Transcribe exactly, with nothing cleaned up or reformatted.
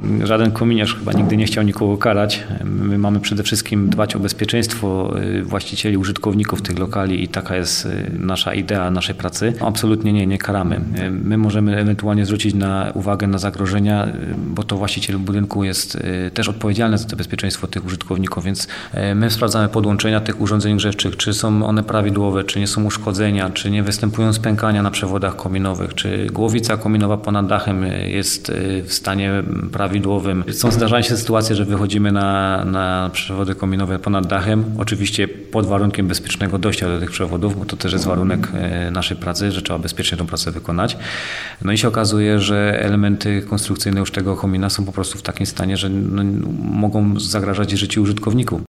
Żaden kominiarz chyba nigdy nie chciał nikogo karać. My mamy przede wszystkim dbać o bezpieczeństwo właścicieli, użytkowników tych lokali i taka jest nasza idea naszej pracy. Absolutnie nie, nie karamy. My możemy ewentualnie zwrócić na uwagę na zagrożenia, bo to właściciel budynku jest też odpowiedzialny za to bezpieczeństwo tych użytkowników, więc my sprawdzamy podłączenia tych urządzeń grzewczych, czy są one prawidłowe, czy nie są uszkodzenia, czy nie występują spękania na przewodach kominowych, czy głowica kominowa ponad dachem jest w stanie prawidłowym. Są, zdarzają się sytuacje, że wychodzimy na, na przewody kominowe ponad dachem, oczywiście pod warunkiem bezpiecznego dojścia do tych przewodów, bo to też jest warunek naszej pracy, że trzeba bezpiecznie tą pracę wykonać. No i się okazuje, że elementy konstrukcyjne już tego komina są po prostu w takim stanie, że no, mogą zagrażać życiu użytkowników.